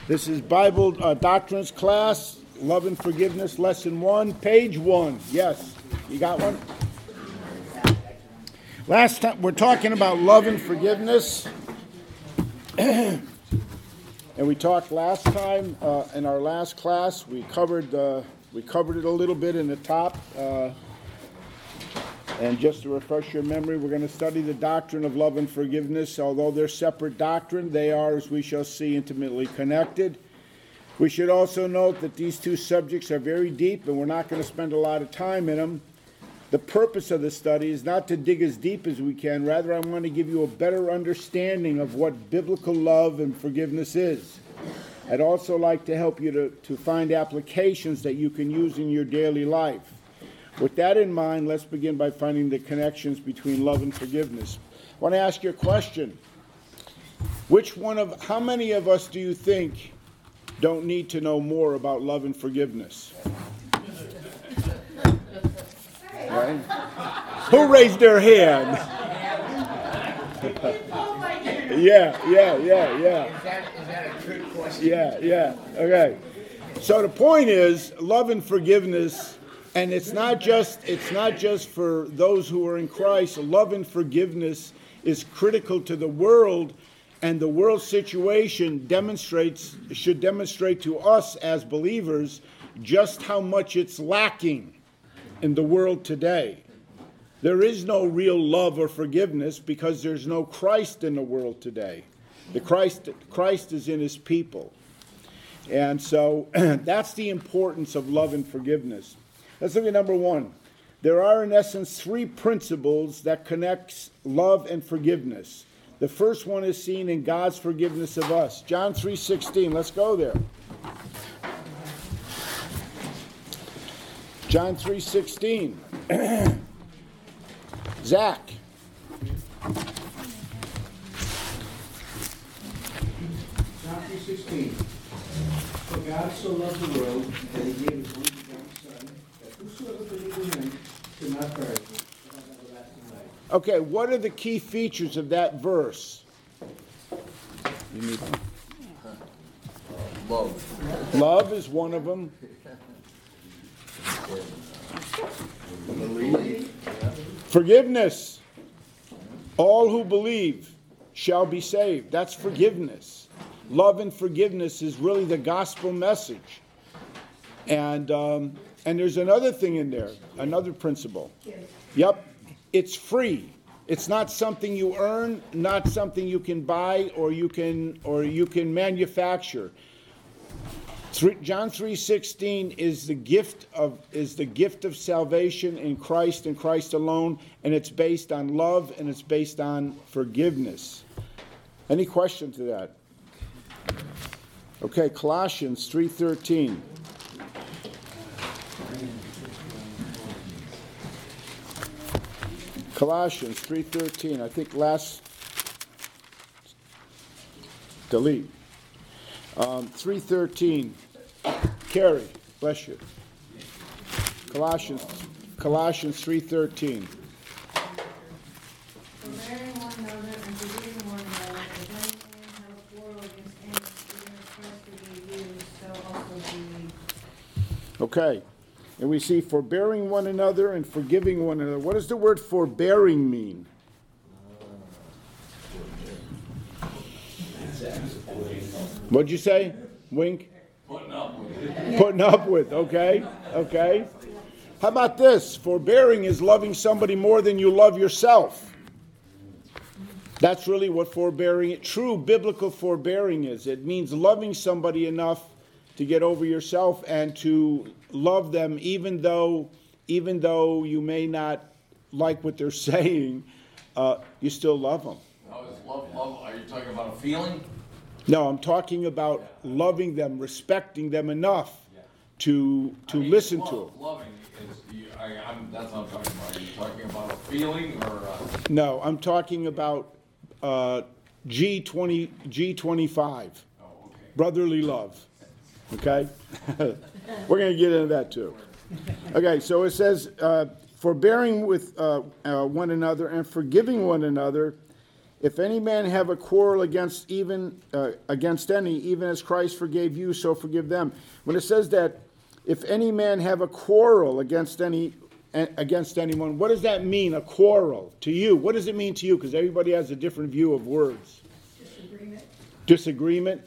This is Bible Doctrines class, Love and Forgiveness, Lesson 1, page 1. Yes, you got one? Last time, we're talking about love and forgiveness. And we talked last time, in our last class, we covered it a little bit in the top. And just to refresh your memory, we're going to study the doctrine of love and forgiveness. Although they're separate doctrine, they are, as we shall see, intimately connected. We should also note that these two subjects are very deep, and we're not going to spend a lot of time in them. The purpose of the study is not to dig as deep as we can. Rather, I want to give you a better understanding of what biblical love and forgiveness is. I'd also like to help you to find applications that you can use in your daily life. With that in mind, let's begin by finding the connections between love and forgiveness. I want to ask you a question. How many of us do you think don't need to know more about love and forgiveness? Right? Who raised their hand? Yeah. Is that a good question? Yeah. Okay. So the point is, love and forgiveness. And it's not just for those who are in Christ. Love and forgiveness is critical to the world, and the world situation should demonstrate to us as believers just how much it's lacking in the world today. There is no real love or forgiveness because there's no Christ in the world today. The Christ is in his people. And so that's the importance of love and forgiveness. Let's look at number 1. There are, in essence, 3 principles that connect love and forgiveness. The first one is seen in God's forgiveness of us. John 3:16. Let's go there. John 3:16. Zach. John 3:16. For God so loved the world that he gave his only begotten Son, that whosoever believes in him should not perish, but have everlasting life. Okay, what are the key features of that verse? You need Love. Love is one of them. Forgiveness. All who believe shall be saved. That's forgiveness. Love and forgiveness is really the gospel message. And there's another thing in there, another principle. Yep, it's free. It's not something you earn, not something you can buy or you can manufacture. John 3:16 is the gift of salvation in Christ and Christ alone, and it's based on love and it's based on forgiveness. Any question to that? Okay, Colossians 3:13. Colossians 3:13. I think delete. 3:13. Carrie, bless you. Colossians 3:13. Forbearing one another and forgiving one another, if any man have a quarrel against any, even as Christ forgave you, so also do ye. Okay. And we see forbearing one another and forgiving one another. What does the word forbearing mean? What'd you say? Wink? Putting up with it. Putting up with, okay. How about this? Forbearing is loving somebody more than you love yourself. That's really what true biblical forbearing is. It means loving somebody enough to get over yourself and to love them even though you may not like what they're saying, you still love them. Now, is love, are you talking about a feeling? No, I'm talking about loving them, respecting them enough to listen to them. Loving is, that's what I'm talking about. Are you talking about a feeling or? No, I'm talking about G25, Okay. brotherly love. Okay? We're going to get into that too. Okay, so it says, forbearing with one another and forgiving one another, If any man have a quarrel against any, even as Christ forgave you, so forgive them. When it says that, if any man have a quarrel against anyone, what does that mean, a quarrel, to you? What does it mean to you? Because everybody has a different view of words. Disagreement. Disagreement?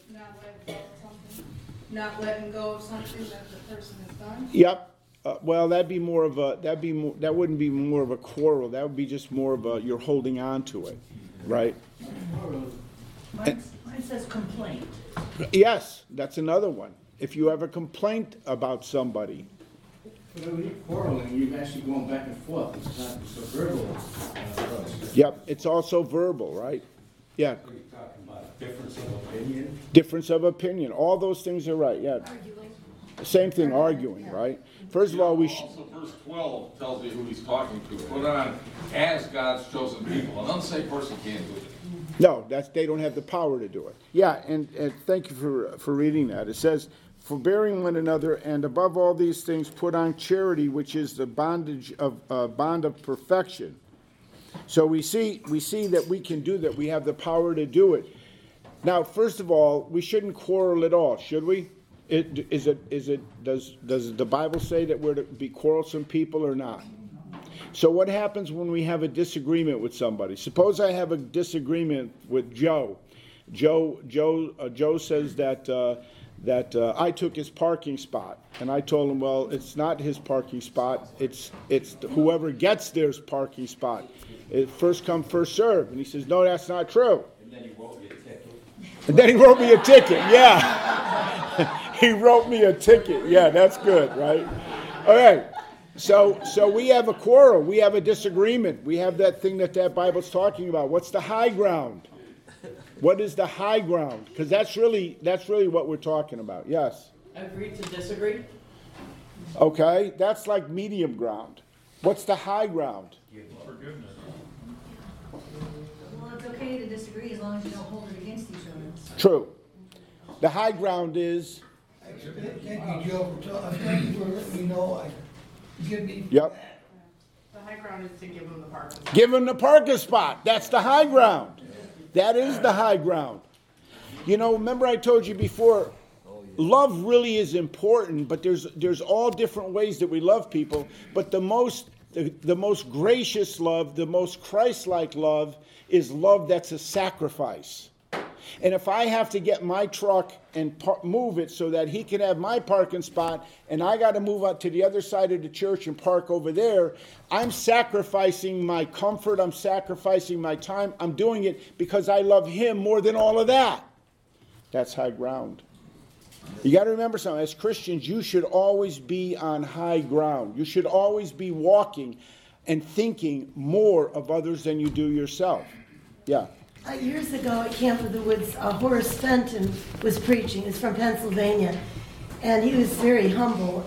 Not letting go of something that the person has done. Yep. Well, that wouldn't be more of a quarrel. That would be just more of a, you're holding on to it, right? Mine says complaint. Yes, that's another one. If you have a complaint about somebody. But when you're quarreling, you're actually going back and forth. It's a verbal. Yep, it's also verbal, right? Yeah. Are you talking about difference of opinion? Difference of opinion. All those things are right, yeah. Arguing. Same thing, arguing, right? First of all, we should. Also, verse 12 tells you who he's talking to. Put on as God's chosen people. An unsaved person can't do it. No, they don't have the power to do it. Yeah, and thank you for reading that. It says, forbearing one another, and above all these things, put on charity, which is the bond of perfection. So we see that we can do that. We have the power to do it. Now, first of all, we shouldn't quarrel at all, should we? Does the Bible say that we're to be quarrelsome people or not? So what happens when we have a disagreement with somebody? Suppose I have a disagreement with Joe. Joe says that I took his parking spot, and I told him, well, it's not his parking spot. It's whoever gets their's parking spot. It's first come, first serve. And he says, no, that's not true. And then he wrote me a ticket. And then he wrote me a ticket. Yeah, he wrote me a ticket. Yeah, that's good, right? All right. So we have a quarrel. We have a disagreement. We have that thing that Bible's talking about. What's the high ground? What is the high ground? Because that's really what we're talking about. Yes. Agree to disagree? Okay, that's like medium ground. What's the high ground? Forgiveness. Well, it's okay to disagree as long as you don't hold it against each other. True. The high ground is. Thank you, Joe, thank you for letting me know. Give me. Yep. The high ground is to give them the parking spot. Give him the parking spot. That's the high ground. That is the high ground. You know, remember I told you before, love really is important, but there's all different ways that we love people. But the most gracious love, the most Christ-like love, is love that's a sacrifice. And if I have to get my truck and move it so that he can have my parking spot, and I got to move out to the other side of the church and park over there, I'm sacrificing my comfort, I'm sacrificing my time, I'm doing it because I love him more than all of that. That's high ground. You got to remember something. As Christians, you should always be on high ground. You should always be walking and thinking more of others than you do yourself. Yeah. Years ago at Camp of the Woods, Horace Fenton was preaching. He's from Pennsylvania, and he was very humble.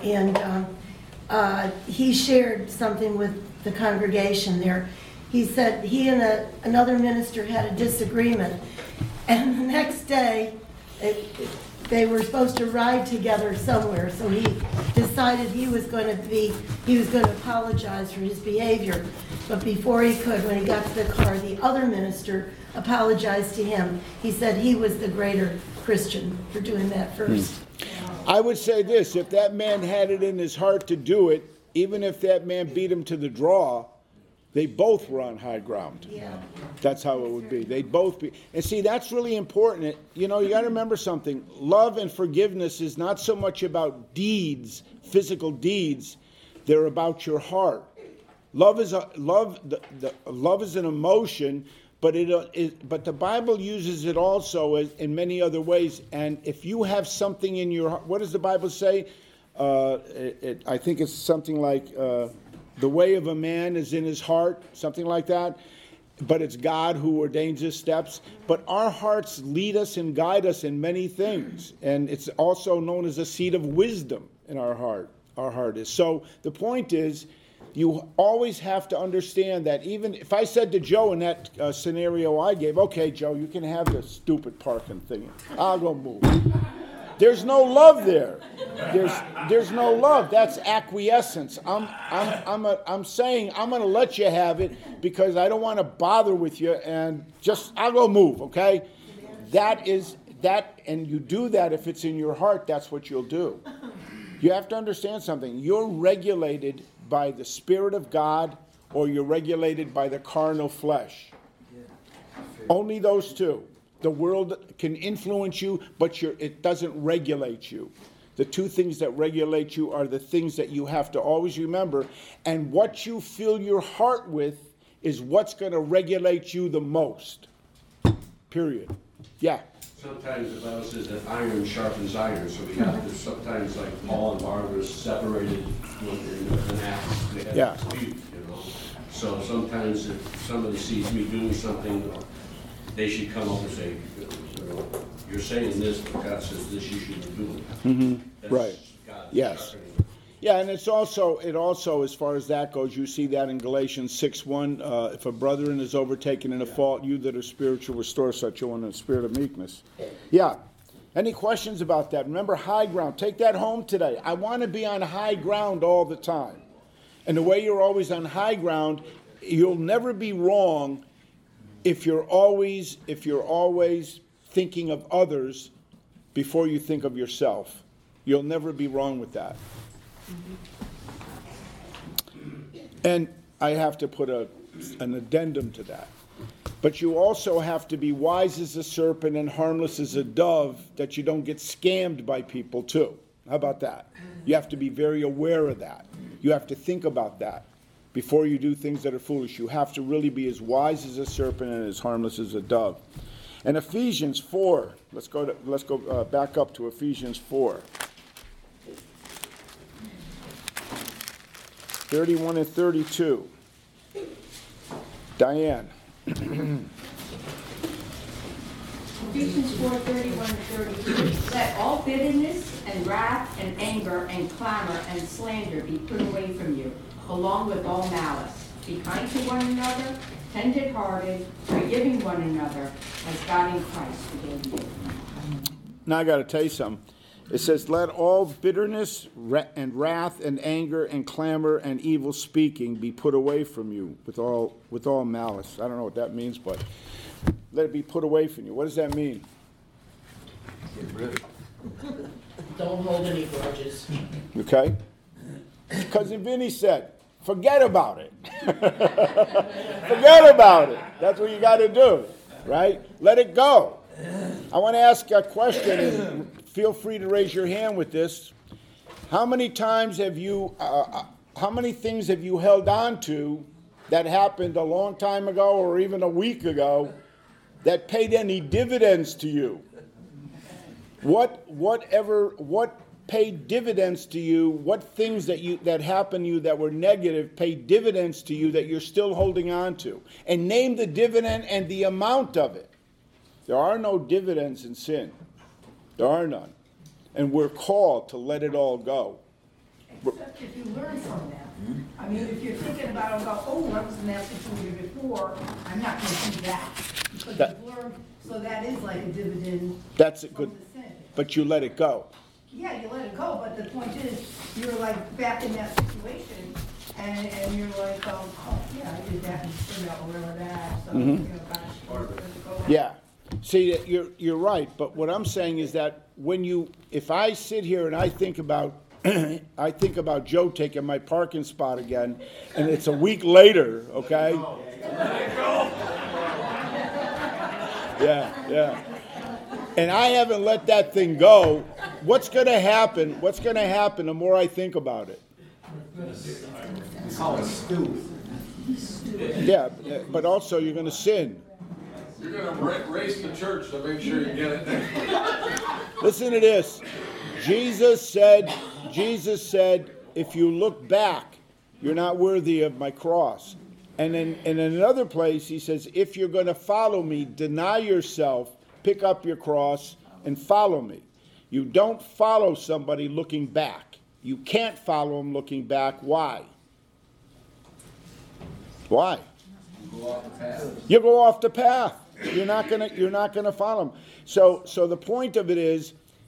And he shared something with the congregation there. He said he and another minister had a disagreement, and the next day they were supposed to ride together somewhere. So he decided he was going to apologize for his behavior. But before he could, when he got to the car, the other minister apologized to him. He said he was the greater Christian for doing that first. I would say this, if that man had it in his heart to do it, even if that man beat him to the draw, they both were on high ground. Yeah. That's how it would be. They'd both be. And see, that's really important. You know, you got to remember something. Love and forgiveness is not so much about deeds, physical deeds. They're about your heart. Love is an emotion, but the Bible uses it also in many other ways. And if you have something in your heart, what does the Bible say? I think it's something like the way of a man is in his heart, something like that. But it's God who ordains his steps. But our hearts lead us and guide us in many things. And it's also known as a seat of wisdom in our heart. Our heart is. So the point is, you always have to understand that even if I said to Joe in that scenario I gave, okay, Joe, you can have this stupid parking thing. I'll go move. There's no love there. there's no love. That's acquiescence. I'm saying I'm going to let you have it because I don't want to bother with you, and I'll go move, okay? That, and you do that if it's in your heart, that's what you'll do. You have to understand something. You're regulated by the Spirit of God, or you're regulated by the carnal flesh. Only those two. The world can influence you, but it doesn't regulate you. The two things that regulate you are the things that you have to always remember. And what you fill your heart with is what's going to regulate you the most. Period. Yeah. Sometimes the Bible says that iron sharpens iron, so we have to sometimes, like Paul and Barnabas, separated in Acts. They had Yeah. a dispute, you know. So sometimes if somebody sees me doing something, they should come up and say, you know, you're saying this, but God says this, you shouldn't do it. That's Right. God Yes. sharpening. Yeah, and it also, as far as that goes, you see that in Galatians 6:1, if a brethren is overtaken in a fault, you that are spiritual, restore such a one in a spirit of meekness. Yeah. Any questions about that? Remember, high ground. Take that home today. I want to be on high ground all the time. And the way you're always on high ground, you'll never be wrong if you're always thinking of others before you think of yourself. You'll never be wrong with that. And I have to put an addendum to that. But you also have to be wise as a serpent and harmless as a dove, that you don't get scammed by people too. How about that? You have to be very aware of that. You have to think about that before you do things that are foolish. You have to really be as wise as a serpent and as harmless as a dove. And Ephesians 4, let's go back up to Ephesians 4. 31 and 32. Diane. Ephesians 4:31 and 32. Let all bitterness and wrath and anger and clamor and slander be put away from you, along with all malice. Be kind to one another, tender-hearted, forgiving one another, as God in Christ forgave you. Now I got to tell you something. It says, let all bitterness and wrath and anger and clamor and evil speaking be put away from you with all malice. I don't know what that means, but let it be put away from you. What does that mean? Don't hold any grudges. Okay? Cousin Vinny said, forget about it. Forget about it. That's what you got to do, right? Let it go. I want to ask a question, and feel free to raise your hand with this. How many things have you held on to that happened a long time ago or even a week ago that paid any dividends to you? What paid dividends to you? What things that happened to you that were negative paid dividends to you that you're still holding on to? And name the dividend and the amount of it. There are no dividends in sin. There are none. And we're called to let it all go. Except if you learn from them. I mean, if you're thinking about it and go, oh, I was in that situation before, I'm not going to do that. Because you've learned, so that is like a dividend. That's a from good, the sin. but you let it go. Yeah, you let it go, but the point is, you're like back in that situation, and you're like, oh, yeah, I did that and turned out whatever that, so, you know, gosh, let it go. Yeah. See, you're right, but what I'm saying is that if I sit here and I think about Joe taking my parking spot again, and it's a week later, okay? Yeah. And I haven't let that thing go. What's going to happen? What's going to happen the more I think about it? Yeah, but also you're going to sin. You're going to race the church to make sure you get it. Listen to this. Jesus said, if you look back, you're not worthy of my cross. And in another place, he says, if you're going to follow me, deny yourself, pick up your cross, and follow me. You don't follow somebody looking back. You can't follow them looking back. Why? Why? Go off the path. You go off the path. You're not gonna follow them. So the point of it is,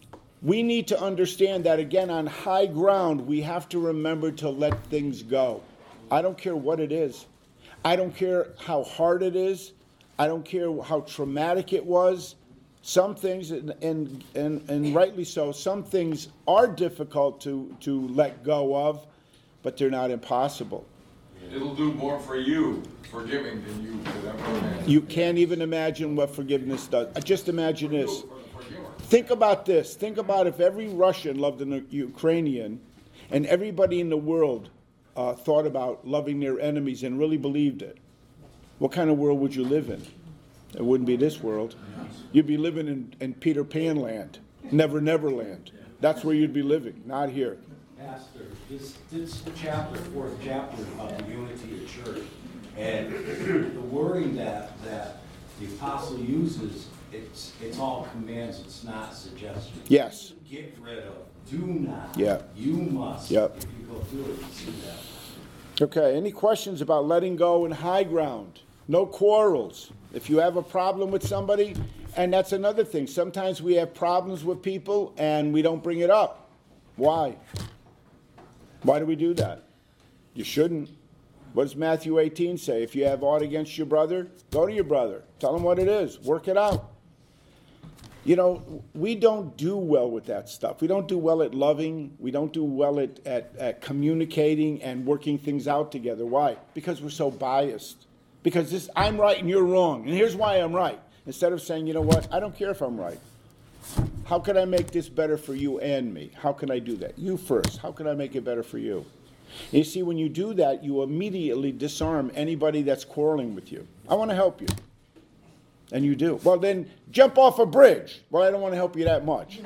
we need to understand that, again, on high ground, we have to remember to let things go. I don't care what it is. I don't care how hard it is. I don't care how traumatic it was. Some things, and rightly so, some things are difficult to let go of, but they're not impossible. It'll do more for you forgiving than you could ever imagine. You can't even imagine what forgiveness does. Just imagine this. Think about this. Think about if every Russian loved an Ukrainian and everybody in the world thought about loving their enemies and really believed it. What kind of world would you live in? It wouldn't be this world. You'd be living in Peter Pan land, Never land. That's where you'd be living, not here. Pastor, this chapter, fourth chapter of the unity of church, and the wording that the apostle uses, it's all commands, it's not suggestions. Yes. Get rid of, do not, Yeah. you must. Yep. If you go through it, you see that. Okay, any questions about letting go in high ground? No quarrels. If you have a problem with somebody, and that's another thing. Sometimes we have problems with people and we don't bring it up. Why? Why do we do that? You shouldn't. What does Matthew 18 say? If you have aught against your brother, go to your brother. Tell him what it is. Work it out. You know, we don't do well with that stuff. We don't do well at loving. We don't do well at communicating and working things out together. Why? Because we're so biased. Because I'm right and you're wrong. And here's why I'm right. Instead of saying, you know what, I don't care if I'm right. How can I make this better for you and me? How can I do that? You first. How can I make it better for you? And you see, when you do that, you immediately disarm anybody that's quarreling with you. I want to help you. And you do. Well, then jump off a bridge. Well, I don't want to help you that much.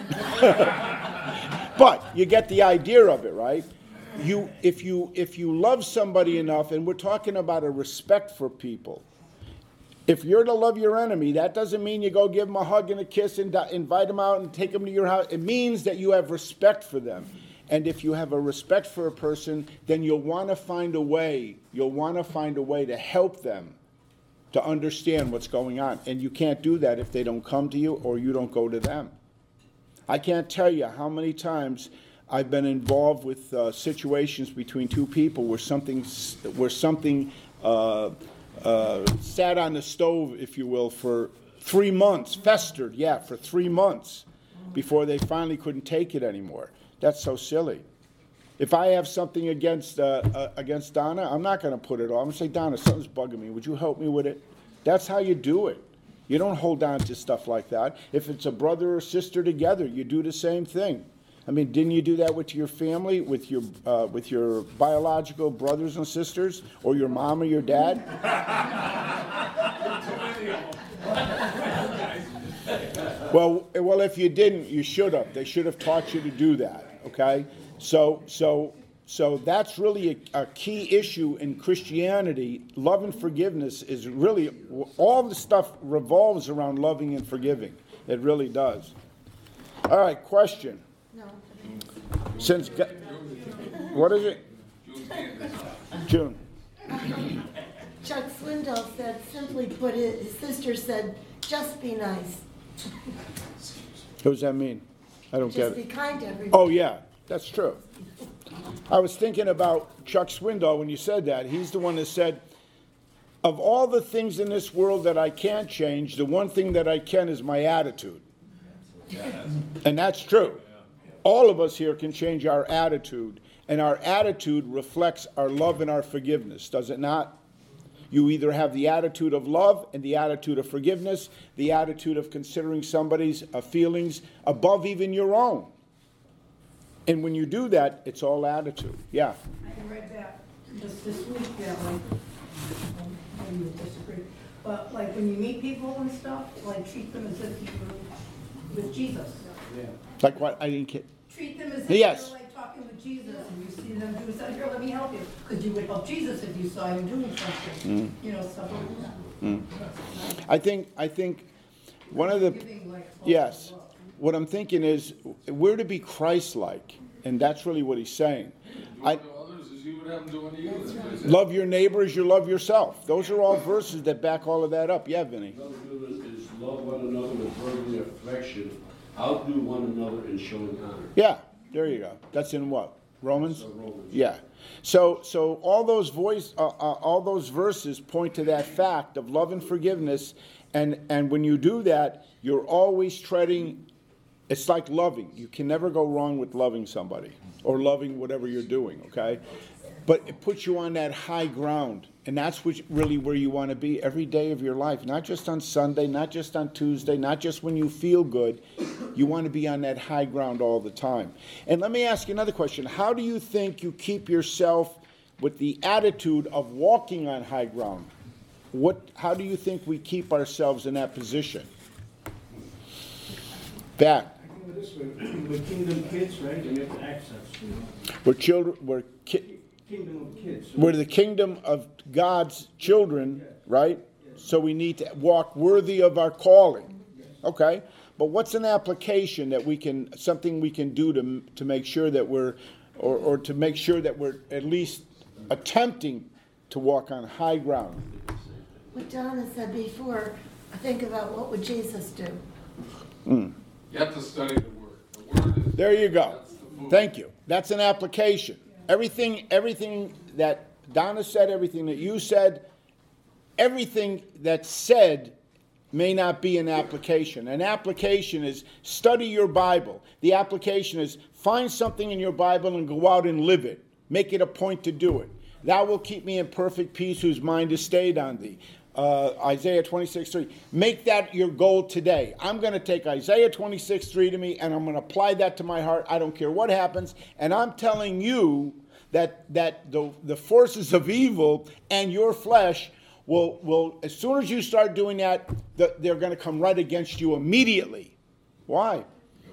But you get the idea of it, right? If you love somebody enough, and we're talking about a respect for people, if you're to love your enemy, that doesn't mean you go give them a hug and a kiss and invite them out and take them to your house. It means that you have respect for them. And if you have a respect for a person, then you'll want to find a way. You'll want to find a way to help them to understand what's going on. And you can't do that if they don't come to you or you don't go to them. I can't tell you how many times I've been involved with situations between two people where something sat on the stove, if you will, for 3 months, festered, for 3 months, before they finally couldn't take it anymore. That's so silly. If I have something against Donna, I'm not going to put it on. I'm going to say, Donna, something's bugging me. Would you help me with it? That's how you do it. You don't hold on to stuff like that. If it's a brother or sister together, you do the same thing. I mean, didn't you do that with your family, with your biological brothers and sisters, or your mom or your dad? Well, if you didn't, you should have. They should have taught you to do that. Okay, so that's really a key issue in Christianity. Love and forgiveness is really, all the stuff revolves around loving and forgiving. It really does. All right, question. No. What is it? June. Chuck Swindoll said, simply put it, his sister said, just be nice. What does that mean? I don't get it. Just be kind to everybody. Oh, yeah, that's true. I was thinking about Chuck Swindoll when you said that. He's the one that said, of all the things in this world that I can't change, the one thing that I can is my attitude. And that's true. All of us here can change our attitude, and our attitude reflects our love and our forgiveness, does it not? You either have the attitude of love and the attitude of forgiveness, the attitude of considering somebody's feelings above even your own. And when you do that, it's all attitude. Yeah. I read that just this week, maybe you disagree, but like when you meet people and stuff, like treat them as if you were with Jesus. Yeah. Like what? I didn't get. Treat them as if Yes. you're like talking with Jesus, and you see them do something. Here, let me help you, because you would help Jesus if you saw him doing something. You know, stuff like that. I think one of the Giving, like, yes. love. What I'm thinking is we're to be Christ-like, and that's really what he's saying. Do unto others as you would have them do unto you. Love your neighbor as you love yourself. Those are all verses that back all of that up. Yeah, Vinny. Another good one is love one another with brotherly affection, Outdo one another in showing honor. Yeah, there you go. That's in what? Romans? So Romans. Yeah. So all those verses point to that fact of love and forgiveness, and when you do that, you're always treading. It's like loving. You can never go wrong with loving somebody or loving whatever you're doing. Okay, but it puts you on that high ground, and that's really where you want to be every day of your life. Not just on Sunday, not just on Tuesday, not just when you feel good. You want to be on that high ground all the time. And let me ask you another question. How do you think you keep yourself with the attitude of walking on high ground? How do you think we keep ourselves in that position? Back. I think of it this way, we're kingdom kids, right, and we have to access, you know? We're children. Kingdom of kids. So We're the kingdom of God's children, right? So we need to walk worthy of our calling. Okay. But what's an application that something we can do to make sure that we're, or to make sure that we're at least attempting to walk on high ground? What Donna said before, think about what would Jesus do? You have to study the Word. The Word is... There you go. That's the food. Thank you. That's an application. Everything that Donna said, everything that you said, everything that's said may not be an application. An application is study your Bible. The application is find something in your Bible and go out and live it. Make it a point to do it. Thou will keep me in perfect peace whose mind is stayed on thee. Isaiah 26:3. Make that your goal today. I'm going to take Isaiah 26:3 to me, and I'm going to apply that to my heart. I don't care what happens. And I'm telling you that the forces of evil and your flesh will as soon as you start doing that, they're going to come right against you immediately. Why?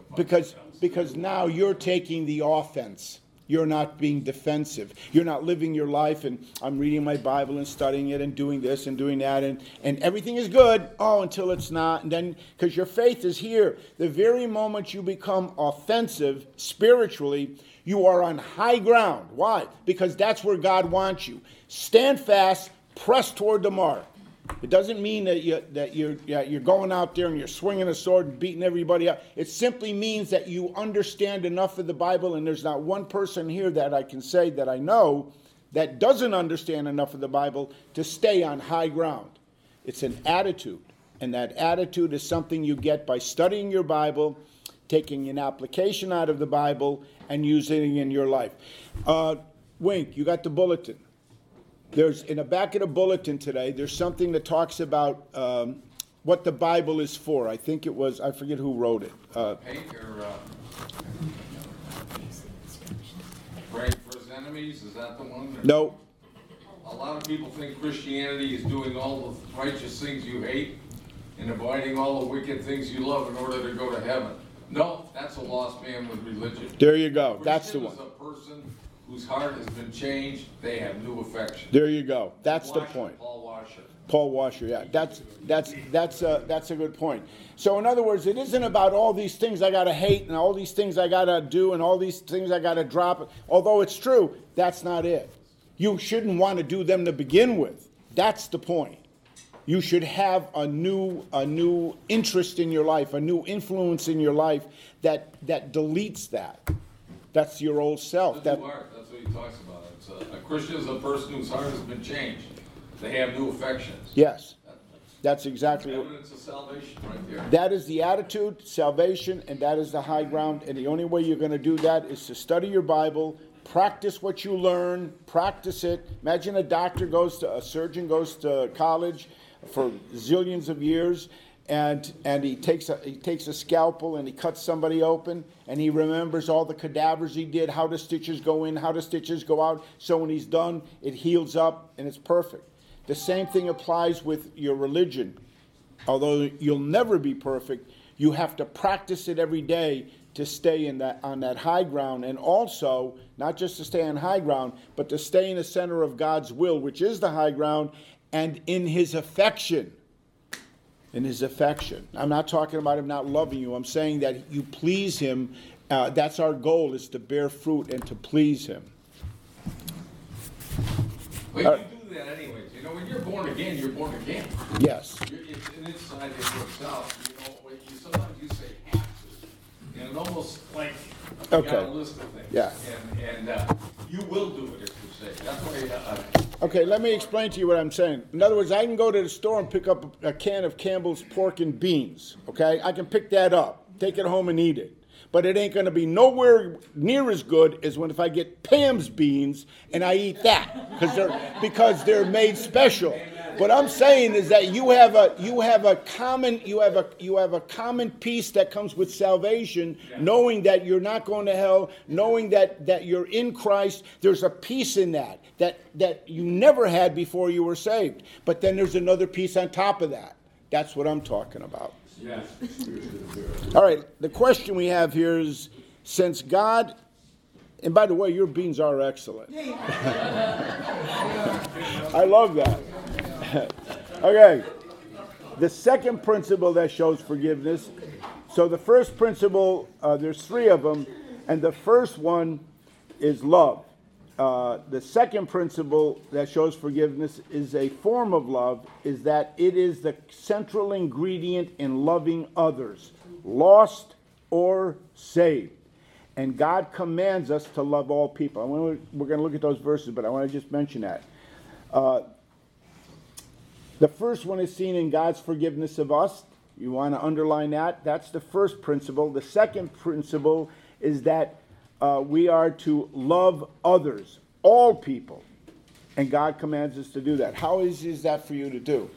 Because now you're taking the offense. You're not being defensive. You're not living your life, and I'm reading my Bible and studying it and doing this and doing that, and everything is good, until it's not. And then, because your faith is here, the very moment you become offensive spiritually, you are on high ground. Why? Because that's where God wants you. Stand fast, press toward the mark. It doesn't mean that you're going out there and you're swinging a sword and beating everybody up. It simply means that you understand enough of the Bible, and there's not one person here that I can say that I know that doesn't understand enough of the Bible to stay on high ground. It's an attitude, and that attitude is something you get by studying your Bible, taking an application out of the Bible, and using it in your life. Wink, you got the bulletin. There's in the back of the bulletin today, there's something that talks about what the Bible is for. I think it was, I forget who wrote it. Hate or pray for his enemies, is that the one? No. A lot of people think Christianity is doing all the righteous things you hate and avoiding all the wicked things you love in order to go to heaven. No, that's a lost man with religion. There you go. That's the one. Christian is a person whose heart has been changed. They have new affection. There you go. That's the point. Paul Washer. Paul Washer, yeah. That's a good point. So in other words, it isn't about all these things I got to hate and all these things I got to do and all these things I got to drop. Although it's true, that's not it. You shouldn't want to do them to begin with. That's the point. You should have a new interest in your life, a new influence in your life that deletes that. That's your old self. That's what he talks about. It's a Christian is a person whose heart has been changed. They have new affections. Yes, that's exactly what. Evidence of salvation right there. That is the attitude, salvation, and that is the high ground. And the only way you're going to do that is to study your Bible, practice what you learn, practice it. Imagine a surgeon goes to college for zillions of years, and he takes a scalpel and he cuts somebody open, and he remembers all the cadavers he did, how the stitches go in, how the stitches go out. So when he's done, it heals up and it's perfect. The same thing applies with your religion. Although you'll never be perfect, you have to practice it every day to stay on that high ground, and also not just to stay on high ground, but to stay in the center of God's will, which is the high ground, and in his affection. In his affection. I'm not talking about him not loving you. I'm saying that you please him. That's our goal, is to bear fruit and to please him. But you do that anyways. You know, when you're born again, you're born again. Yes. It's an inside and yourself. You know, sometimes you say have to. and almost like you got Okay. a list of things. Yeah. And you will do it if you say. That's why. Okay, let me explain to you what I'm saying. In other words, I can go to the store and pick up a can of Campbell's pork and beans. Okay, I can pick that up, take it home and eat it. But it ain't going to be nowhere near as good as when if I get Pam's beans and I eat that because they're made special. What I'm saying is that you have a common peace that comes with salvation, knowing that you're not going to hell, knowing that you're in Christ. There's a peace in that you never had before you were saved. But then there's another peace on top of that. That's what I'm talking about. Yeah. All right, the question we have here is, since God, and by the way, your beans are excellent. I love that. Okay, the second principle that shows forgiveness. So the first principle, there's three of them, and the first one is love. The second principle that shows forgiveness is a form of love, is that it is the central ingredient in loving others, lost or saved. And God commands us to love all people. We're going to look at those verses, but I want to just mention that. The first one is seen in God's forgiveness of us. You want to underline that. That's the first principle. The second principle is that we are to love others, all people. And God commands us to do that. How easy is that for you to do?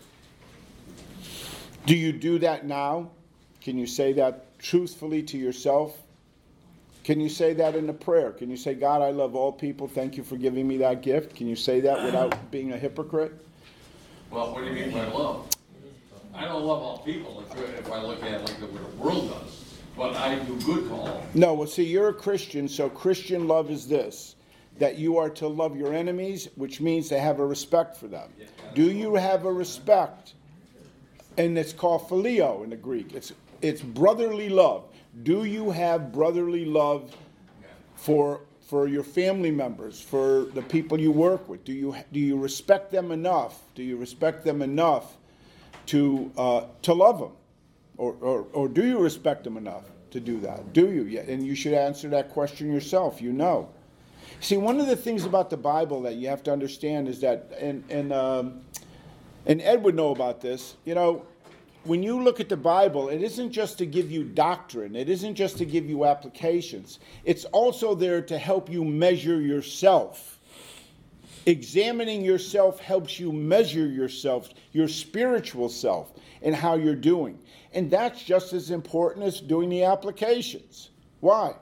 Do you do that now? Can you say that truthfully to yourself? Can you say that in a prayer? Can you say, God, I love all people. Thank you for giving me that gift. Can you say that without being a hypocrite? Well, what do you mean by love? I don't love all people if I look at it like the world does, but I do good to all. No, well, see, you're a Christian, so Christian love is this, that you are to love your enemies, which means to have a respect for them. Do you have a respect? And it's called phileo in the Greek. It's brotherly love. Do you have brotherly love for your family members, for the people you work with? Do you respect them enough? Do you respect them enough to love them, or do you respect them enough to do that? Do you? Yeah, and you should answer that question yourself. You know. See, one of the things about the Bible that you have to understand is that, and Ed would know about this. You know, when you look at the Bible, it isn't just to give you doctrine. It isn't just to give you applications. It's also there to help you measure yourself. Examining yourself helps you measure yourself, your spiritual self, and how you're doing. And that's just as important as doing the applications. Why?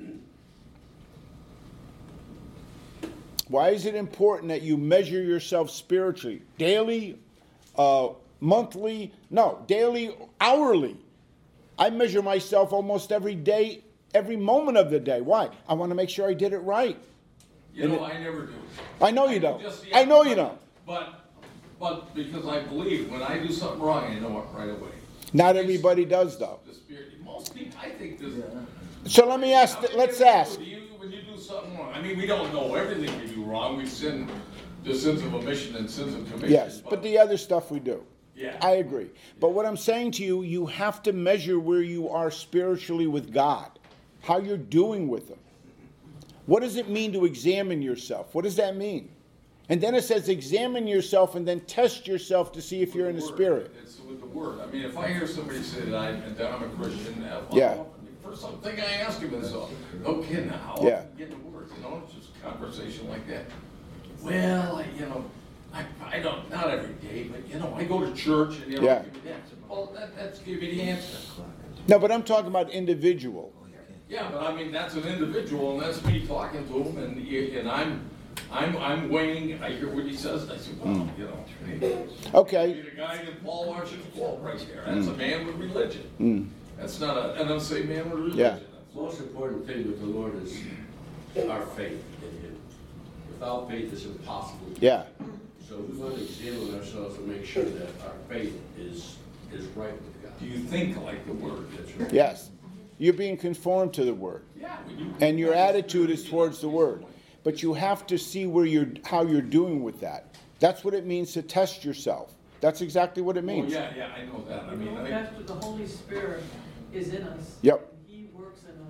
Why is it important that you measure yourself spiritually? Daily, monthly, no, daily, hourly. I measure myself almost every day, every moment of the day. Why? I want to make sure I did it right. You know, I never do. I know you don't. I know you don't. But because I believe when I do something wrong, I know it right away. Not everybody does, though. The spirit, most people, I think this. So let me ask, let's ask. When you do something wrong, I mean, we don't know everything we do wrong. We sin, the sins of omission and sins of commission. Yes, but the other stuff we do. Yeah. I agree. But what I'm saying to you, you have to measure where you are spiritually with God, how you're doing with Him. What does it mean to examine yourself? What does that mean? And then it says examine yourself and then test yourself to see if you're in the Spirit. It's with the Word. I mean, if I hear somebody say that I'm a Christian, Yeah. First thing I ask him is, no kidding, how Yeah. often you get the Word? You know, it's just a conversation like that. Well, I don't, not every day, but I go to church and Yeah. give me that. Well, that's give you the answer. No, but I'm talking about individual. Yeah, but I mean, that's an individual, and that's me talking to him, and I'm weighing. I hear what he says, and I say, well, Okay. The guy in Paul Washington's quote right there. That's a man with religion. That's not an unsaved man with religion. Yeah. The most important thing with the Lord is our faith in Him. Without faith, it's impossible. Yeah. So we want to examine ourselves and make sure that our faith is right with God. Do you think like the Word? That's right. Yes. You're being conformed to the Word. Yeah. And your attitude is towards the Word. But you have to see how you're doing with that. That's what it means to test yourself. That's exactly what it means. Oh, yeah, I know that. I mean, Pastor, the Holy Spirit is in us. Yep. He works in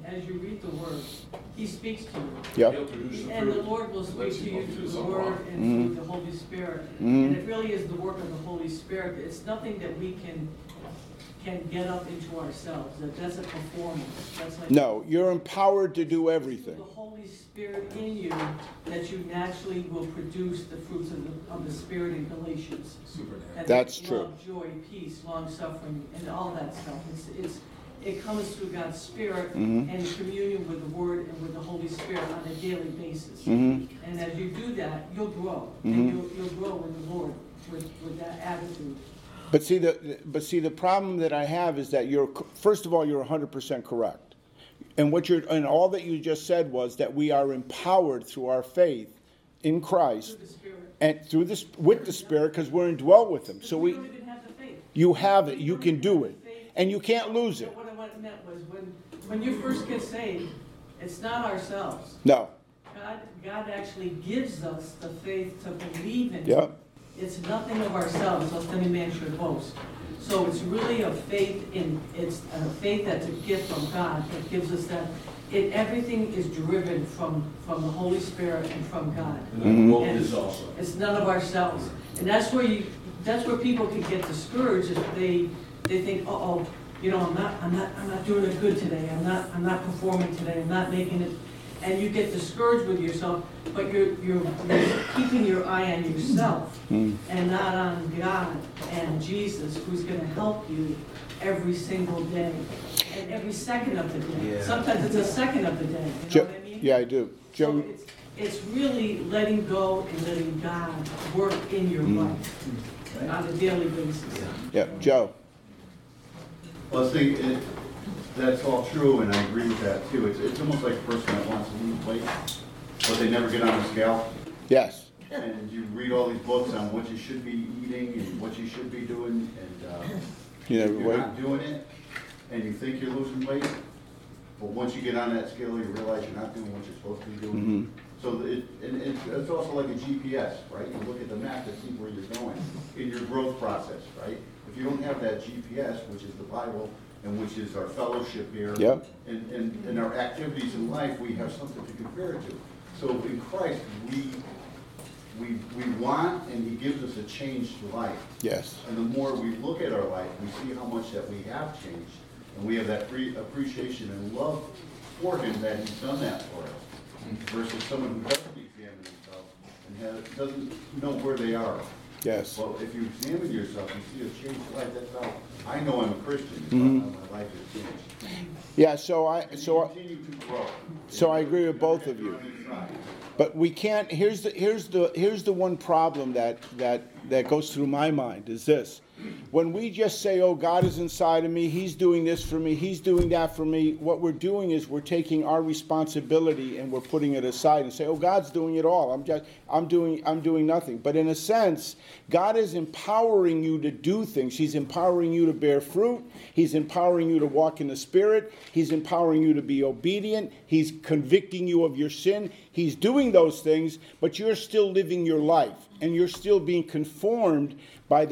as you read the word, he speaks to you. Yep. He'll produce the And the fruit. Lord will speak Lets to you you know through there's the some word wrong. and through the Holy Spirit. And it really is the work of the Holy Spirit. It's nothing that we can get up into ourselves. That's a performance. That's like No, you're empowered to do the everything. Holy Spirit in you that you naturally will produce the fruits of the Spirit in Galatians. Supernatural. And That's true. Love, joy, peace, long suffering, and all that stuff. It comes through God's Spirit Mhm. and communion with the Word and with the Holy Spirit on a daily basis. Mhm. And as you do that, you'll grow, Mhm. and you'll grow in the Lord with that attitude. But see, the problem that I have is that first of all, you're 100% correct. And and all that you just said was that we are empowered through our faith in Christ Through the Spirit. and with the Spirit, because we're indwelt with Him. So We don't even have the faith. you have it, you can do it, and you can't lose it. What I meant was when you first get saved, it's not ourselves. No. God actually gives us the faith to believe in. Yep. It's nothing of ourselves, lest any man should boast. So it's really it's a faith that's a gift from God that gives us that. Everything is driven from the Holy Spirit and from God. And then the world And is also. It's none of ourselves. And that's where people can get discouraged if they think, uh-oh, I'm not doing it good today. I'm not performing today. I'm not making it. And you get discouraged with yourself, but you're keeping your eye on yourself and not on God and Jesus, who's going to help you every single day and every second of the day. Yeah. Sometimes it's a second of the day. You know what I mean? Yeah, I do. So Joe, it's really letting go and letting God work in your life on a daily basis. yeah, Joe. Well, see, that's all true, and I agree with that too. It's almost like a person that wants to lose weight, but they never get on the scale. Yes. And you read all these books on what you should be eating and what you should be doing, and You never you're wait. not doing it, and you think you're losing weight, but once you get on that scale, you realize you're not doing what you're supposed to be doing. So it's also like a GPS, right? You look at the map to see where you're going in your growth process, right? If you don't have that GPS, which is the Bible, and which is our fellowship here, Yep. and our activities in life, we have something to compare it to. So in Christ, we want, and He gives us a changed life. Yes. And the more we look at our life, we see how much that we have changed, and we have that appreciation and love for Him that He's done that for us, versus someone who doesn't examine himself and doesn't know where they are. Yes. Well, if you examine yourself, you see a changed life. That's how I know I'm a Christian. It's how my life has changed. Yeah. Continue to grow. So I agree with both of you. But we can't. Here's the one problem that goes through my mind is this: when we just say, "Oh, God is inside of me. He's doing this for me. He's doing that for me," what we're doing is we're taking our responsibility and we're putting it aside and say, "Oh, God's doing it all. I'm doing nothing." But in a sense, God is empowering you to do things. He's empowering you to bear fruit. He's empowering you to walk in the Spirit. He's empowering you to be obedient. He's convicting you of your sin. He's doing those things, but you're still living your life, and you're still being conformed by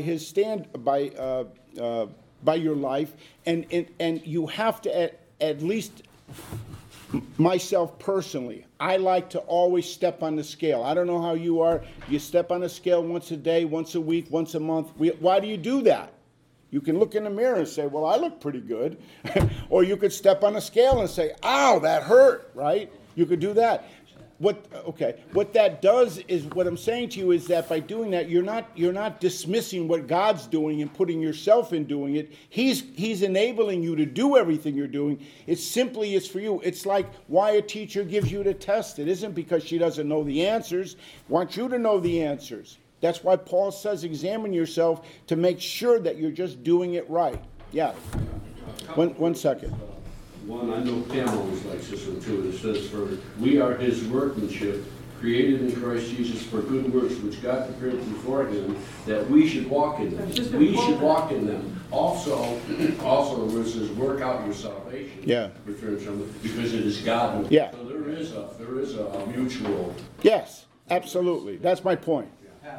your life, and you have to at least. Myself personally, I like to always step on the scale. I don't know how you are. You step on the scale once a day, once a week, once a month. Why do you do that? You can look in the mirror and say, "Well, I look pretty good," or you could step on a scale and say, "Ow, that hurt!" Right? You could do that. What that does is, what I'm saying to you is that by doing that, you're not dismissing what God's doing and putting yourself in doing it. He's enabling you to do everything you're doing. It simply is for you. It's like why a teacher gives you the test. It isn't because she doesn't know the answers. Wants you to know the answers. That's why Paul says, examine yourself to make sure that you're just doing it right. Yeah. One second. One, I know Pam always likes this one too. It says, "For we are His workmanship, created in Christ Jesus for good works, which God prepared beforehand, that we should walk in them." We should walk in them. Also, where it says, "Work out your salvation." Yeah. Because it is God. Yeah. So there is a mutual. Yes, absolutely. That's my point.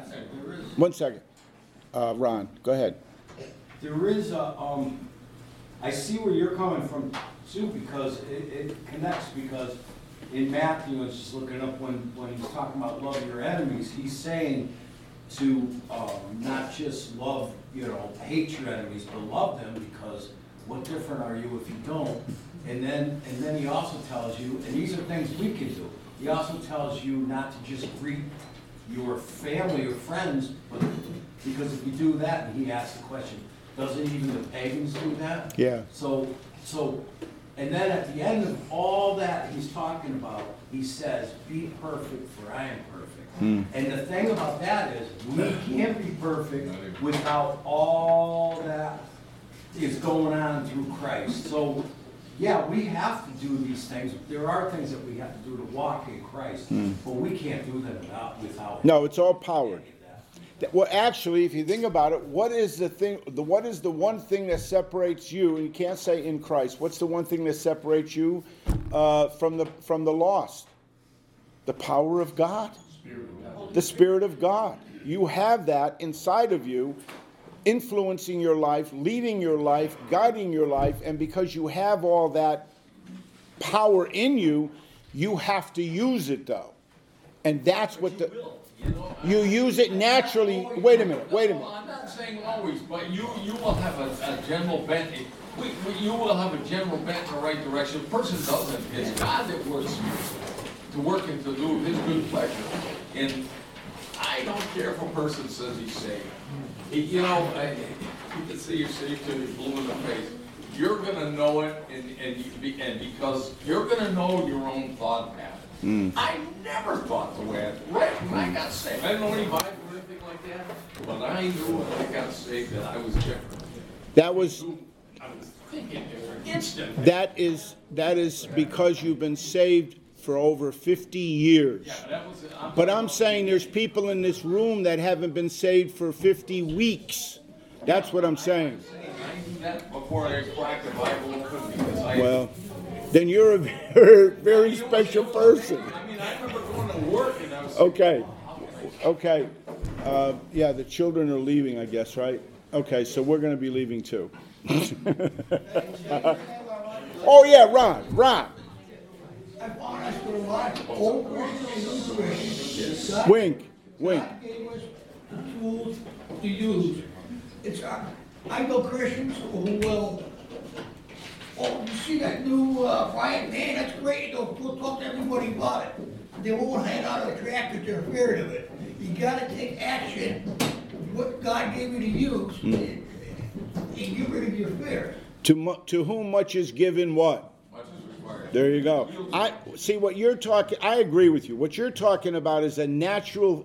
One second. Ron, go ahead. There is I see where you're coming from too, because it connects, because in Matthew, I was just looking up when he's talking about love your enemies, he's saying to not just love, hate your enemies, but love them, because what different are you if you don't? And then he also tells you, and these are things we can do, he also tells you not to just greet your family or friends, but because if you do that, and he asks the question, doesn't even the pagans do that? Yeah. So, and then at the end of all that he's talking about, he says, be perfect for I am perfect. And the thing about that is, we can't be perfect without all that is going on through Christ. So, yeah, we have to do these things. There are things that we have to do to walk in Christ, but we can't do them without. No, it's all powered. Well, actually, if you think about it, what is the thing? What is the one thing that separates you? And you can't say in Christ. What's the one thing that separates you from the lost? The power of God. The Spirit of God. You have that inside of you, influencing your life, leading your life, guiding your life, and because you have all that power in you, you have to use it though. And that's what you use it naturally. Wait a minute. I'm not saying always, but you will have a general bent. You will have a general bent in the right direction. The person doesn't. It's God that works to work and to do his good pleasure. And I don't care if a person says he's saved. You can say you're saved till you're blue in the face. You're going to know it, and because you're going to know your own thought pattern. I never thought the way when I got saved. I didn't know any Bible or anything like that, but I knew when I got saved that I was different. That was. I was thinking different instantly. That is because you've been saved for over 50 years. Yeah, but I'm saying there's people in this room that haven't been saved for 50 weeks. That's what I'm saying. I knew that before I cracked the Bible open because Well, then you're a very, very special person. I mean, I remember going to work and I was Okay. Yeah, the children are leaving, I guess, right? Okay, so we're going to be leaving too. Oh yeah, Ron. I want us to watch old Christians and new Christians. Wink. God gave us the tools to use. It's I know Christians who will, you see that new Brian, man, that's great, they'll talk to everybody about it. They won't hand out a tract they're afraid of it. You gotta take action, what God gave you to use, and get rid of your fear. To whom much is given, what? There you go. I see what you're talking. I agree with you. What you're talking about is a natural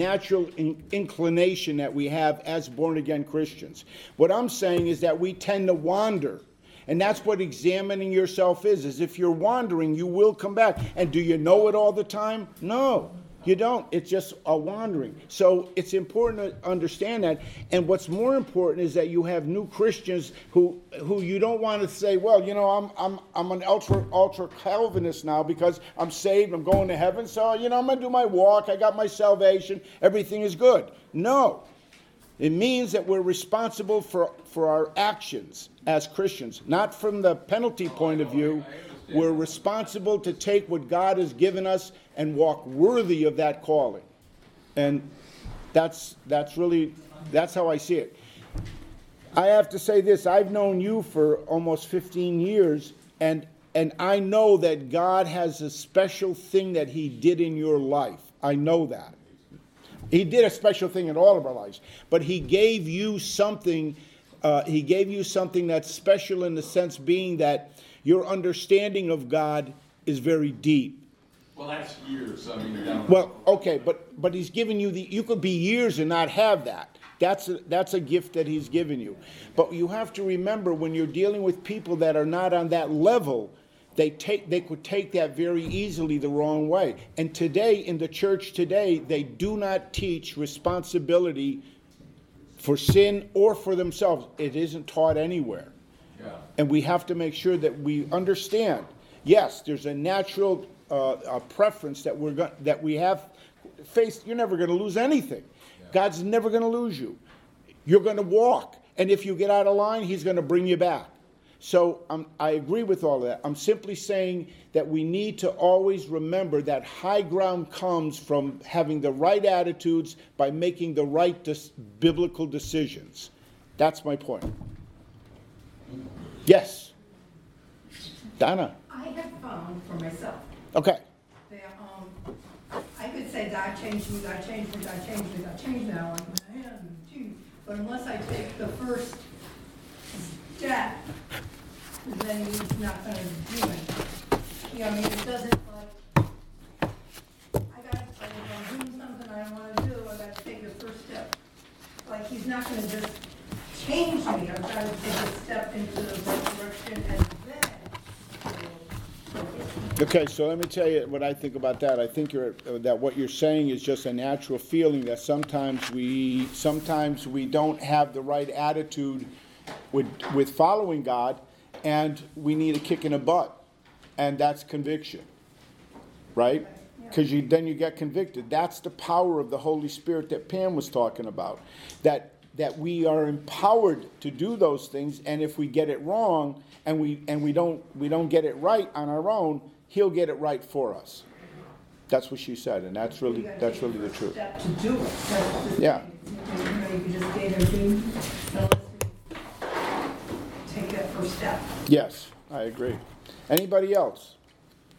inclination that we have as born again Christians. What I'm saying is that we tend to wander, and that's what examining yourself is. Is if you're wandering, you will come back. And do you know it all the time? No. You don't. It's just a wandering. So it's important to understand that. And what's more important is that you have new Christians who you don't want to say, well, I'm an ultra Calvinist now because I'm saved, I'm going to heaven, so I'm going to do my walk, I got my salvation, everything is good. No. It means that we're responsible for our actions as Christians, not from the penalty point of view. We're responsible to take what God has given us and walk worthy of that calling. And that's how I see it. I have to say this, I've known you for almost 15 years, and I know that God has a special thing that he did in your life. I know that. He did a special thing in all of our lives, but he gave you something that's special in the sense being that your understanding of God is very deep. Well, that's years. Well, okay, but he's given you you could be years and not have that. That's a gift that he's given you. But you have to remember when you're dealing with people that are not on that level, they could take that very easily the wrong way. And today, in the church today, they do not teach responsibility for sin or for themselves. It isn't taught anywhere. Yeah. And we have to make sure that we understand. Yes, there's a natural preference that we have faced. You're never going to lose anything. Yeah. God's never going to lose you. You're going to walk. And if you get out of line, he's going to bring you back. So I agree with all of that. I'm simply saying that we need to always remember that high ground comes from having the right attitudes by making the right biblical decisions. That's my point. Yes. Donna. I have found for myself Okay. that I could say God changed me, God changed me, God changed me, God changed me. I'm like, man, gee. But unless I take the first step, then he's not going to do anything. You know, I mean, it doesn't like, if I'm doing something I don't want to do, I got to take the first step. Like, he's not going to just change me. I've got to take a step into the right direction and then. Okay, so let me tell you what I think about that. I think that what you're saying is just a natural feeling that sometimes we don't have the right attitude with following God, and we need a kick in the butt, and that's conviction, right? Because then you get convicted. That's the power of the Holy Spirit that Pam was talking about. That we are empowered to do those things, and if we get it wrong and we don't get it right on our own, He'll get it right for us. That's what she said, and that's really the truth. Step to do it. Yeah. You can just stay there, do, take that first step. Yes, I agree. Anybody else?